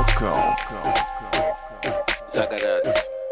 StudioVocals.com. Zagadat.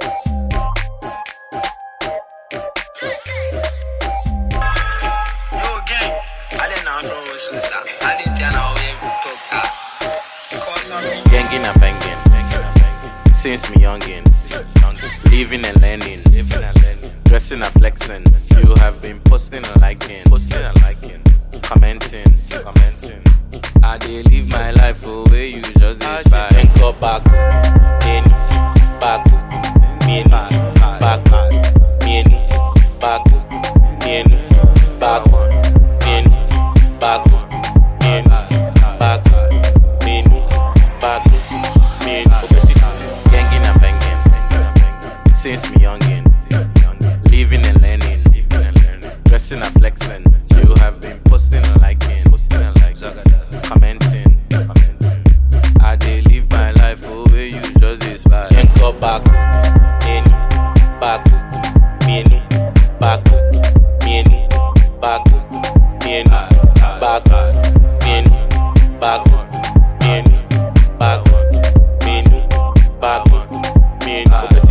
Yo, gang. I didn't know from which was that. I didn't know we talk that. Cause I'm Gangin' and banging. Since me youngin'. Living and learning. Dressing and flexing. You have been posting and liking. Commenting. I dey live my life for where you just dey spy. Then go back, in, back, in, back, in, back, in, back, in, back, in, back, in, back, in. Gangin' and bangin'. Since me youngin'. Living and learning. Dressing and flexing. You have been posting and liking. Commenting. I dey live my life for where you just dey spy. Then go back, in, back, in, back, in, back, in, back, in, back, in, back, in, back, in.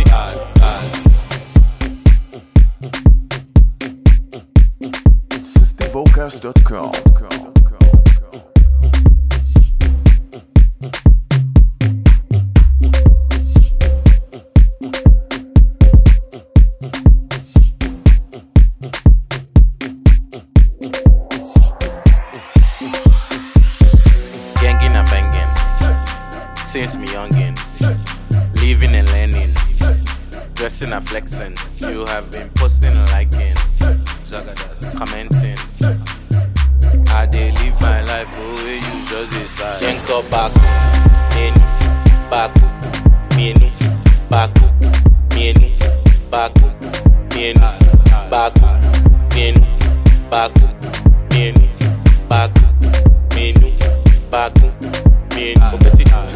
StudioVocals.com. Gangin' and bangin'. Since me youngin'. Living and learning. Dressing and flexing. You have been posting and liking. Commenting. I dey live my life for where you just dey style. Then go back, in, back, in, back, in, back, in, back, in, back, in, back, in, back, in,